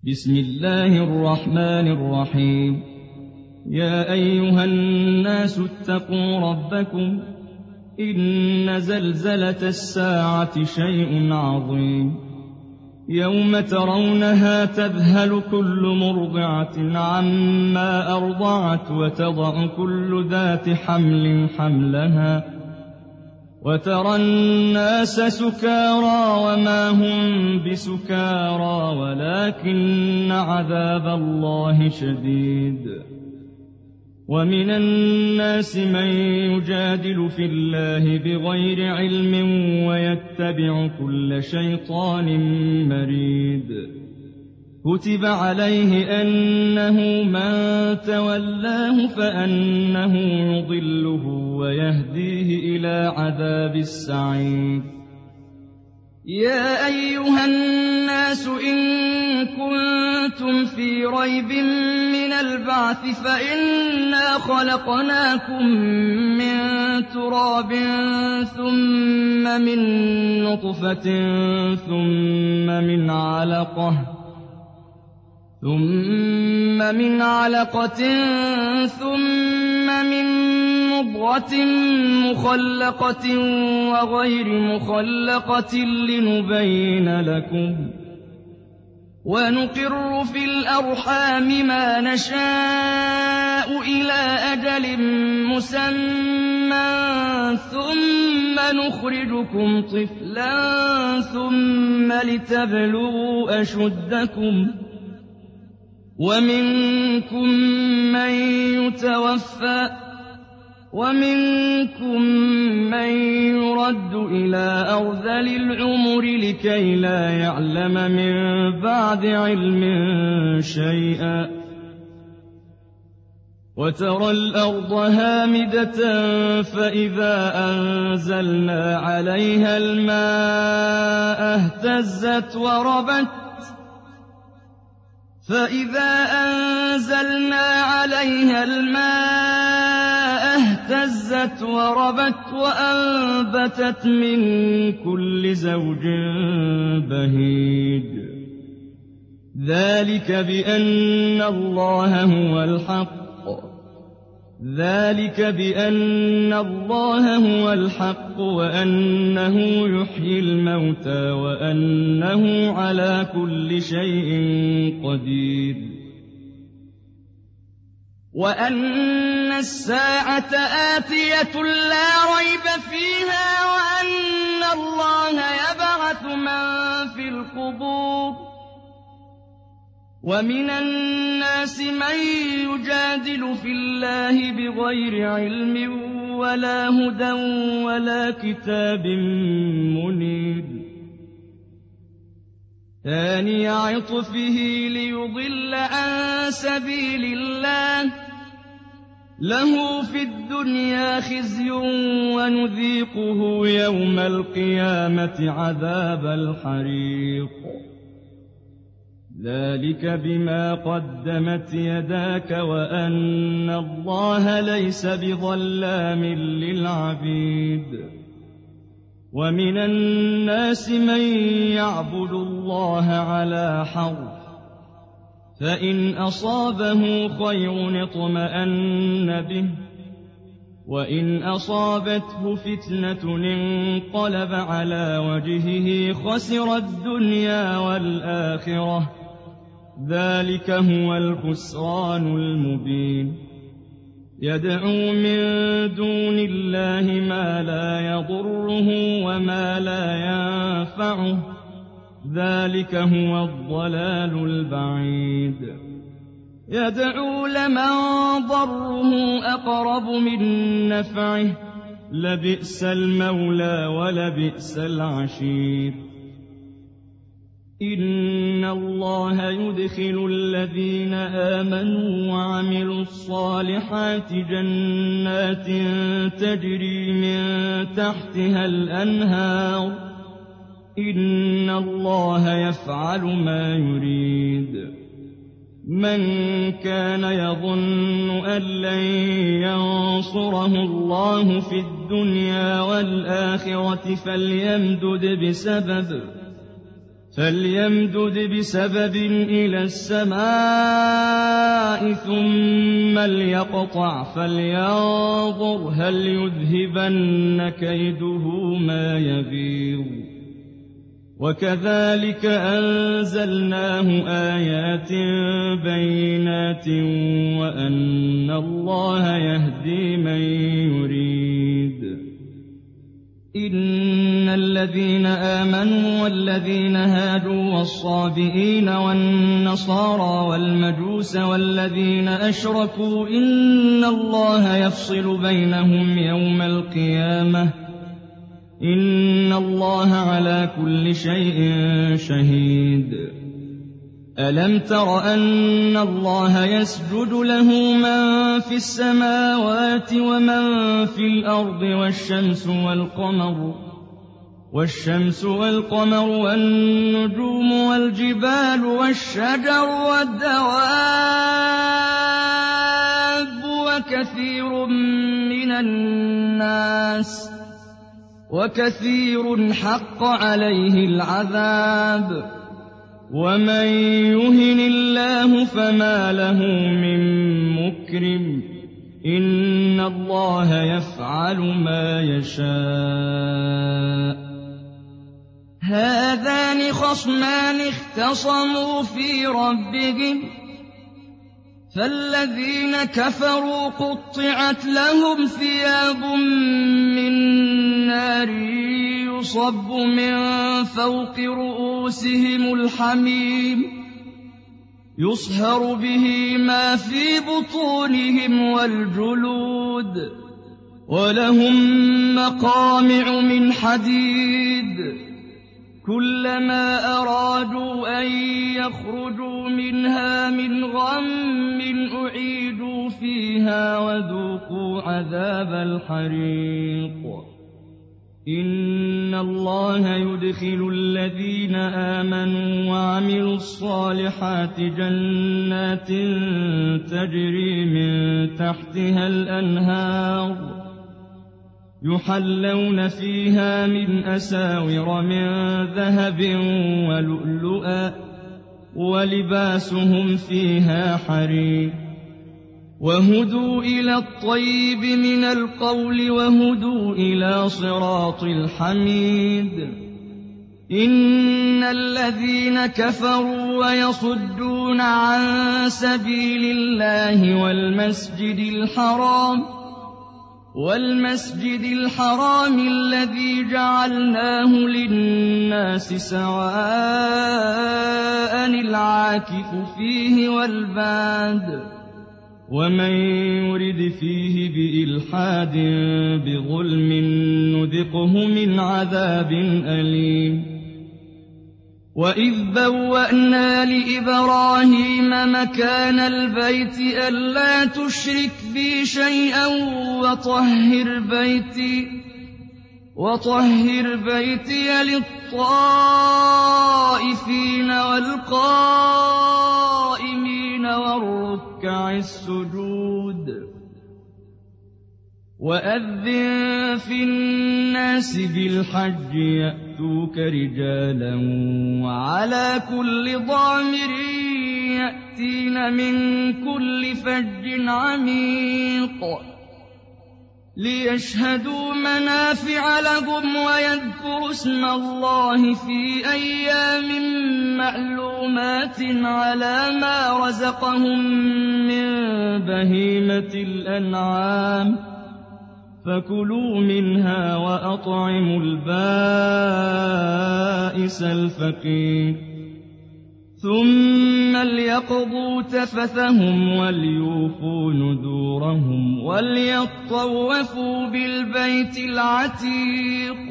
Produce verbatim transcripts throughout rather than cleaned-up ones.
بسم الله الرحمن الرحيم. يا أيها الناس اتقوا ربكم إن زلزلة الساعة شيء عظيم يوم ترونها تذهل كل مرضعة عما أرضعت وتضع كل ذات حمل حملها وترى الناس سكارى وما هم بسكارى ولكن عذاب الله شديد. ومن الناس من يجادل في الله بغير علم ويتبع كل شيطان مريد. كتب عليه أنه من تولاه فأنه يضله ويهديه إلى عذاب السعير. يا أيها الناس إن كنتم في ريب من البعث فإنا خلقناكم من تراب ثم من نطفة ثم من علقة ثم من علقة ثم من مضغة مخلقة وغير مخلقة لنبين لكم ونقر في الأرحام ما نشاء إلى أجل مسمى ثم نخرجكم طفلا ثم لتبلغوا أشدكم ومنكم من يتوفى ومنكم من يرد إلى أرذل العمر لكي لا يعلم من بعد علم شيئا. وترى الأرض هامدة فإذا أنزلنا عليها الماء اهتزت وربت فإذا أنزلنا عليها الماء اهتزت وربت وأنبتت من كل زوج بهيج. ذلك بأن الله هو الحق ذلك بأن الله هو الحق وأنه يحيي الموتى وأنه على كل شيء قدير وأن الساعة آتية لا ريب فيها وأن الله يبعث من في القبور. ومن الناس من يجادل في الله بغير علم ولا هدى ولا كتاب منير. ثاني عطفه ليضل عن سبيل الله له في الدنيا خزي ونذيقه يوم القيامة عذاب الحريق. ذلك بما قدمت يداك وأن الله ليس بظلام للعبيد. ومن الناس من يعبد الله على حرف فإن أصابه خير اطمأن به وإن أصابته فتنة انقلب على وجهه خسر الدنيا والآخرة. ذلك هو الخسران المبين. يدعو من دون الله ما لا يضره وما لا ينفعه. ذلك هو الضلال البعيد. يدعو لمن ضره أقرب من نفعه لبئس المولى ولبئس العشير. إن الله يدخل الذين آمنوا وعملوا الصالحات جنات تجري من تحتها الأنهار. إن الله يفعل ما يريد. من كان يظن أن لن ينصره الله في الدنيا والآخرة فليمدد بسبب فليمدد بسبب إلى السماء ثم ليقطع فلينظر هل يذهبن كيده ما يغيظ وكذلك أنزلناه آيات بينات وأن الله يهدي من يريد. إن الذين آمنوا والذين هادوا والصابئين والنصارى والمجوس والذين أشركوا إن الله يفصل بينهم يوم القيامة إن الله على كل شيء شهيد. ألم تر أن الله يسجد له من في السماوات ومن في الأرض والشمس والقمر والشمس والقمر والنجوم والجبال والشجر والدواب وكثير من الناس وكثير حق عليه العذاب ومن يهن الله فما له من مكرم إن الله يفعل ما يشاء. هذان خصمان اختصموا في ربهم فالذين كفروا قطعت لهم ثياب من نار يصب من فوق رؤوسهم الحميم يصهر به ما في بطونهم والجلود ولهم مقامع من حديد كلما أرادوا أن يخرجوا منها من غم أعيدوا فيها وذوقوا عذاب الحريق. إن الله يدخل الذين آمنوا وعملوا الصالحات جنات تجري من تحتها الأنهار يحلون فيها من أساور من ذهب ولؤلؤا ولباسهم فيها حرير وهدوا إلى الطيب من القول وهدوا إلى صراط الحميد. إن الذين كفروا ويصدون عن سبيل الله والمسجد الحرام والمسجد الحرام الذي جعلناه للناس سواء العاكف فيه والباد ومن يرد فيه بإلحاد بظلم نذقه من عذاب أليم. وإذ بوأنا لإبراهيم مكان البيت ألا تشرك بي شيئا وطهر بيتي وطهر بيتي للطائفين والقائمين والركع السجود. وأذن في الناس بالحج يأتوك رجالا وعلى كل ضامر يأتين من كل فج عميق ليشهدوا منافع لهم ويذكروا اسم الله في أيام معلومات على ما رزقهم من بهيمة الأنعام فكلوا منها وأطعموا البائس الفقير ثم ليقضوا تفثهم وليوفوا نذورهم وليطوفوا بالبيت العتيق.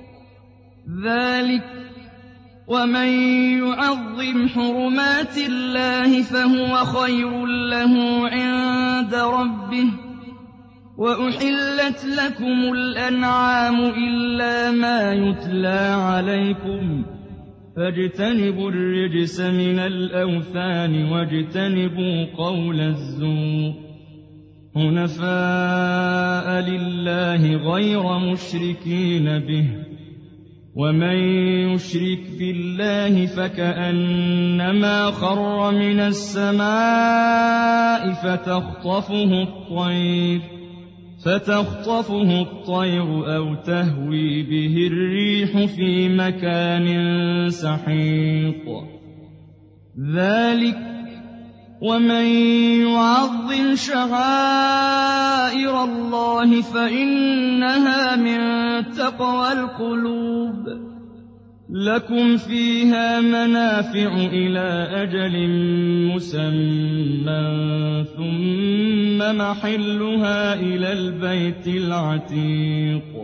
ذلك ومن يعظم حرمات الله فهو خير له عند ربه. وأحلت لكم الأنعام إلا ما يتلى عليكم فاجتنبوا الرجس من الأوثان واجتنبوا قول الزور حنفاء لله غير مشركين به ومن يشرك بالله فكأنما خر من السماء فتخطفه الطير فتخطفه الطير أو تهوي به الريح في مكان سحيق ذلك ومن يعظم شعائر الله فإنها من تقوى القلوب لكم فيها منافع إلى أجل مسمى ثم محلها إلى البيت العتيق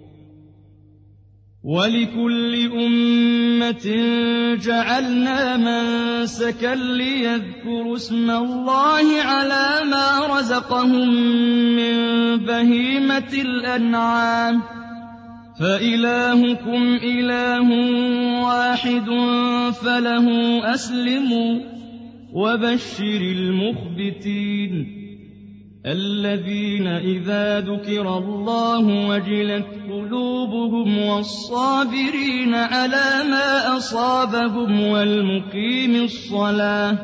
ولكل أمة جعلنا منسكا ليذكروا اسم الله على ما رزقهم من بهيمة الأنعام فإلهكم إله واحد فله أسلموا وبشر المخبتين الذين إذا ذكر الله وجلت قلوبهم والصابرين على ما أصابهم والمقيم الصلاة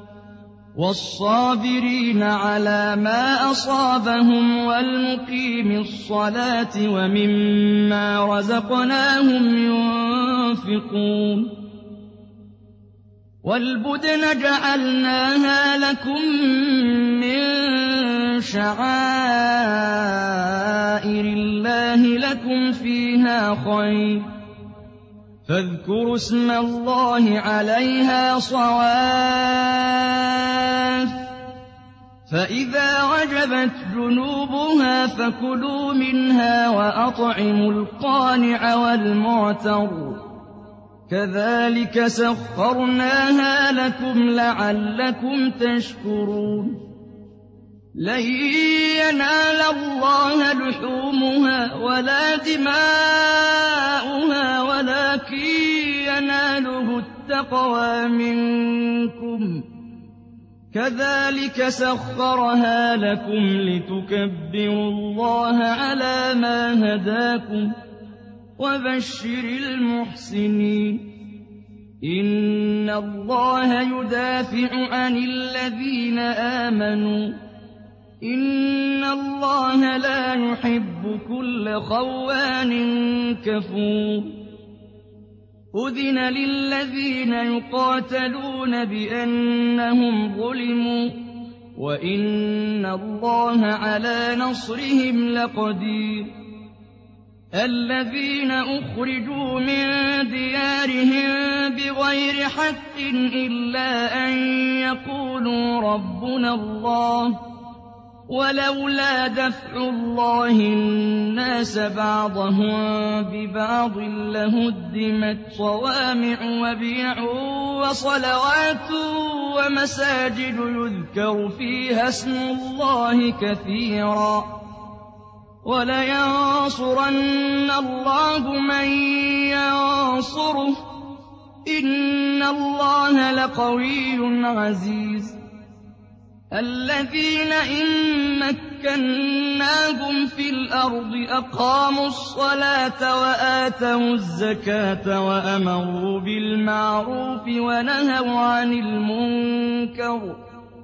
والصابرين على ما أصابهم والمقيم الصلاة ومما رزقناهم ينفقون والبدن جعلناها لكم من شعائر الله لكم فيها خير فاذكروا اسم الله عليها صواف فإذا وجبت جنوبها فكلوا منها وأطعموا القانع والمعتر كذلك سخرناها لكم لعلكم تشكرون لن ينال الله لحومها ولا دماؤها ولكن يناله التقوى منكم كذلك سخرها لكم لتكبروا الله على ما هداكم وبشر المحسنين إن الله يدافع عن الذين آمنوا إن الله لا يحب كل خوان كفور أذن للذين يقاتلون بأنهم ظلموا وإن الله على نصرهم لقدير الذين أخرجوا من ديارهم بغير حق إلا أن يقولوا ربنا الله ولولا دفع الله الناس بعضهم ببعض لهدمت صوامع وبيع وصلوات ومساجد يذكر فيها اسم الله كثيرا ولينصرن الله من ينصره إن الله لقوي عزيز الذين إن مكناهم في الأرض أقاموا الصلاة وآتوا الزكاة وأمروا بالمعروف ونهوا عن المنكر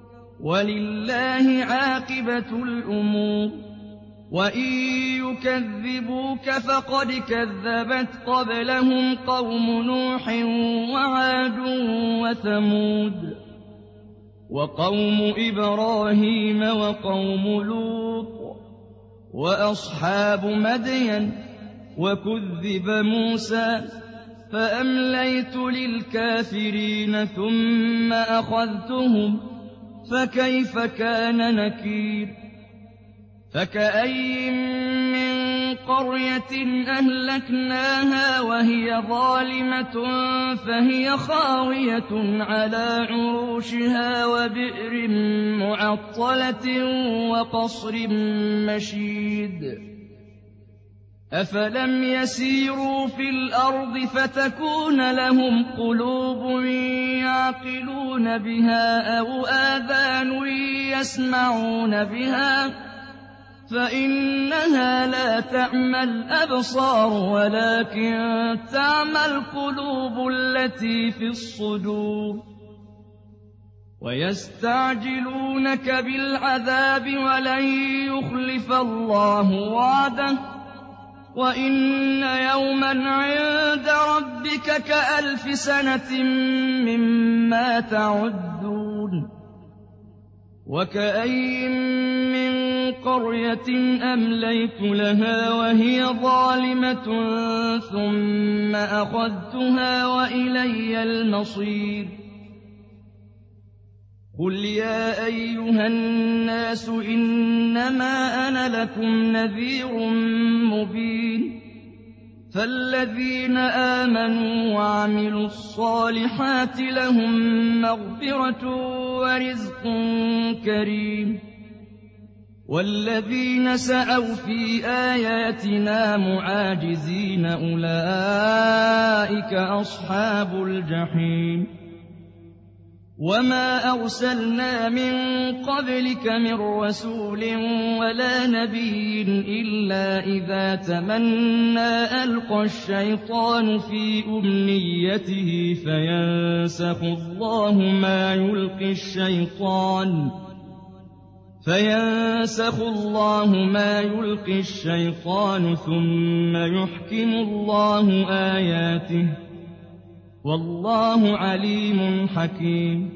ولله عاقبة الأمور وإن يكذبوك فقد كذبت قبلهم قوم نوح وعاد وثمود وقوم إبراهيم وقوم لوط وأصحاب مدين وكذب موسى فأمليت للكافرين ثم أخذتهم فكيف كان نكير فكأي من قرية أهلكناها وهي ظالمة فهي خاوية على عروشها وبئر معطلة وقصر مشيد أفلم يسيروا في الأرض فتكون لهم قلوب يعقلون بها أو آذان يسمعون بها فإنها لا تعمى الأبصار ولكن تعمى القلوب التي في الصدور. ويستعجلونك بالعذاب ولن يخلف الله وعده وإن يوما عند ربك كألف سنة مما تعدون. وكأين من قرية أمليت لها وهي ظالمة ثم أخذتها وإلي المصير. قل يا أيها الناس إنما أنا لكم نذير مبين. فالذين آمنوا وعملوا الصالحات لهم مغفرة ورزق كريم. والذين سعوا في آياتنا معاجزين أولئك أصحاب الجحيم. وما أرسلنا من قبلك من رسول ولا نبي إلا إذا تمنى ألقى الشيطان في أمنيته فينسخ الله ما يلقي الشيطان فينسخ الله ما يلقي الشيطان ثم يحكم الله آياته والله عليم حكيم.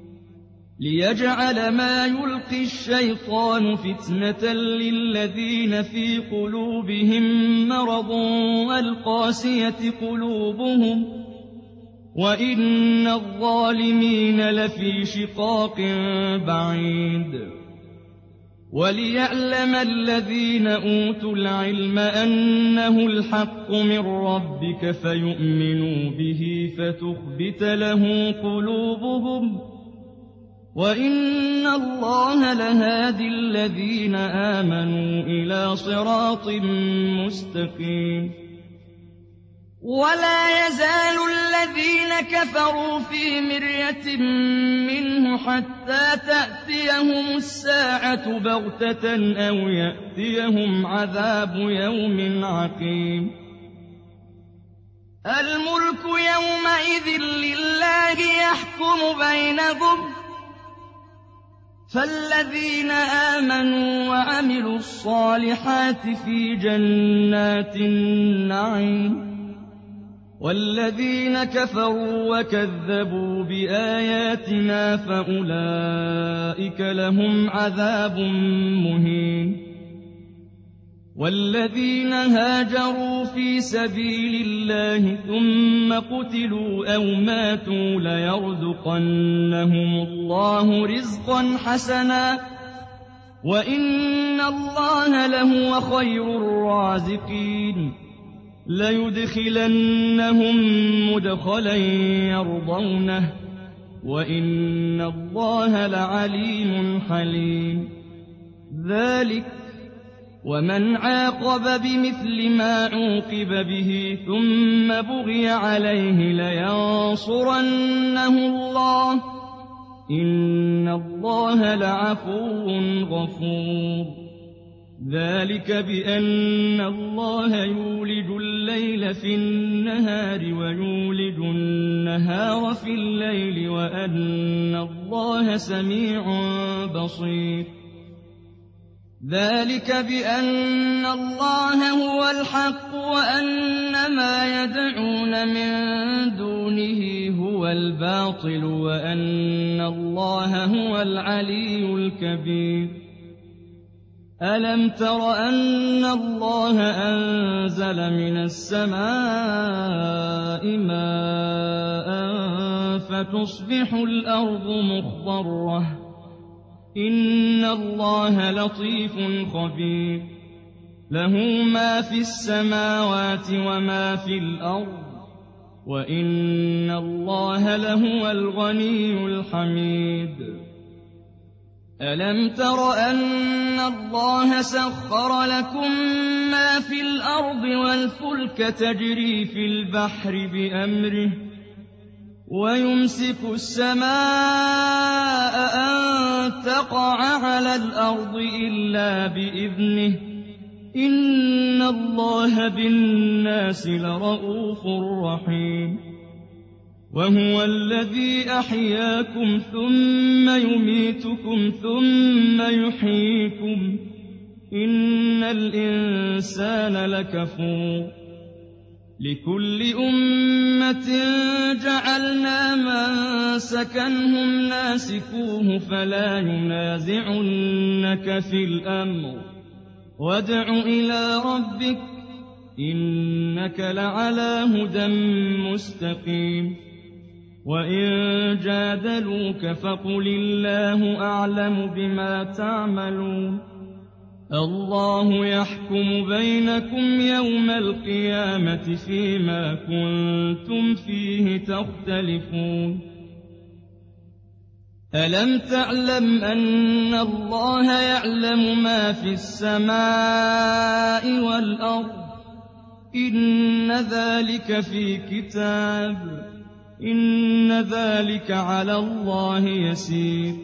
ليجعل ما يلقي الشيطان فتنة للذين في قلوبهم مرض والقاسية قلوبهم وإن الظالمين لفي شقاق بعيد. وليعلم الذين أوتوا العلم أنه الحق من ربك فيؤمنوا به فتخبت له قلوبهم وإن الله لهادي الذين آمنوا إلى صراط مستقيم. ولا يزال الذين كفروا في مرية منه حتى تأتيهم الساعة بغتة أو يأتيهم عذاب يوم عقيم. الملك يومئذ لله يحكم بينهم فالذين آمنوا وعملوا الصالحات في جنات النعيم والذين كفروا وكذبوا بآياتنا فأولئك لهم عذاب مهين. والذين هاجروا في سبيل الله ثم قتلوا أو ماتوا ليرزقنهم الله رزقا حسنا وإن الله لهو خير الرازقين. ليدخلنهم مدخلا يرضونه وإن الله لعليم حليم. ذلك ومن عاقب بمثل ما عوقب به ثم بغي عليه لينصرنه الله إن الله لعفو غفور. ذلك بأن الله يولج الليل في النهار ويولج النهار في الليل وأن الله سميع بصير. ذلك بأن الله هو الحق وأن ما يدعون من دونه هو الباطل وأن الله هو العلي الكبير. ألم تر أن الله أنزل من السماء ماء فتصبح الأرض مخضرة إن الله لطيف خبير. له ما في السماوات وما في الأرض وإن الله لهو الغني الحميد. ألم تر أن الله سخر لكم ما في الأرض والفلك تجري في البحر بأمره ويمسك السماء أن تقع على الأرض إلا بإذنه إن الله بالناس لرءوف رحيم وهو الذي أحياكم ثم يميتكم ثم يحييكم إن الإنسان لكفور لكل أمة جعلنا منسكا هم ناسكوه فلا ينازعنك في الأمر وادع إلى ربك إنك لعلى هدى مستقيم وإن جادلوك فقل الله أعلم بما تعملون الله يحكم بينكم يوم القيامة فيما كنتم فيه تختلفون ألم تعلم أن الله يعلم ما في السماء والأرض إن ذلك في كتاب إن ذلك على الله يسير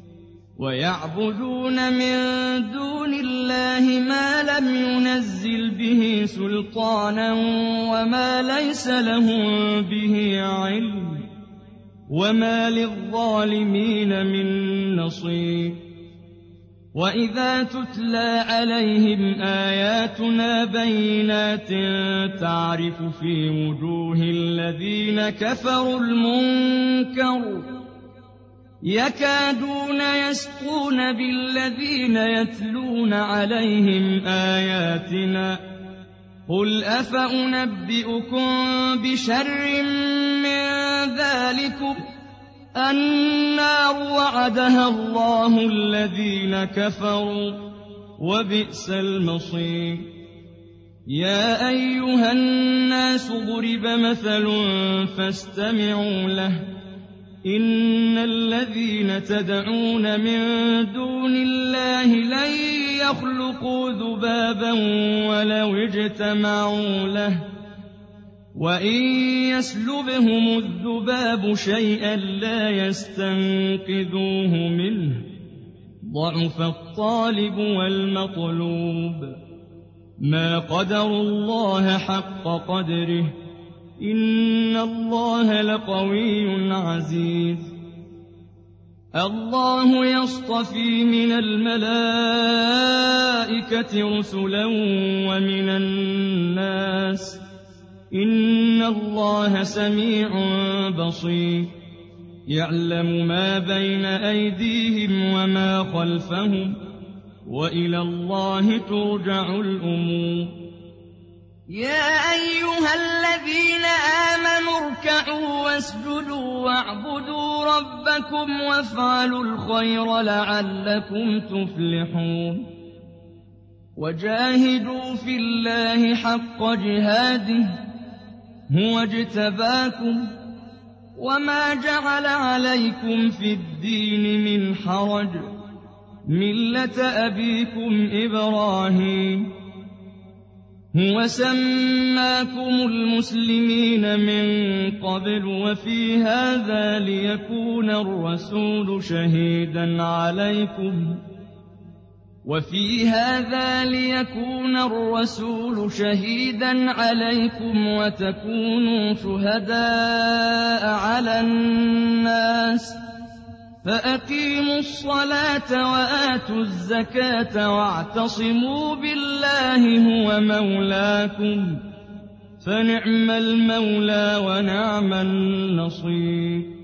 ويعبدون من دون الله ما لم ينزل به سلطانا وما ليس لهم به علم وما للظالمين من نصير وإذا تتلى عليهم آياتنا بينات تعرف في وجوه الذين كفروا المنكر يكادون يسطون بالذين يتلون عليهم آياتنا قل أفأنبئكم بشر من ذلكم النار وعدها الله الذين كفروا وبئس المصير يا أيها الناس ضرب مثل فاستمعوا له إن الذين تدعون من دون الله لن يخلقوا ذبابا ولو اجتمعوا له وإن يسلبهم الذباب شيئا لا يستنقذوه منه ضعف الطالب والمطلوب ما قدروا الله حق قدره إن الله لقوي عزيز الله يصطفي من الملائكة رسلا ومن الناس إن الله سميع بصير يعلم ما بين أيديهم وما خلفهم وإلى الله ترجع الأمور يا أيها الذين آمنوا اركعوا واسجدوا واعبدوا ربكم وافعلوا الخير لعلكم تفلحون وجاهدوا في الله حق جهاده هو اجتباكم وما جعل عليكم في الدين من حرج ملة أبيكم إبراهيم هو سماكم المسلمين من قبل وفي هذا ليكون الرسول شهيدا عليكم وفي هذا ليكون الرسول شهيدا عليكم وتكونوا شهداء على الناس فأقيموا الصلاة وآتوا الزكاة واعتصموا بالله هو مولاكم فنعم المولى ونعم النصير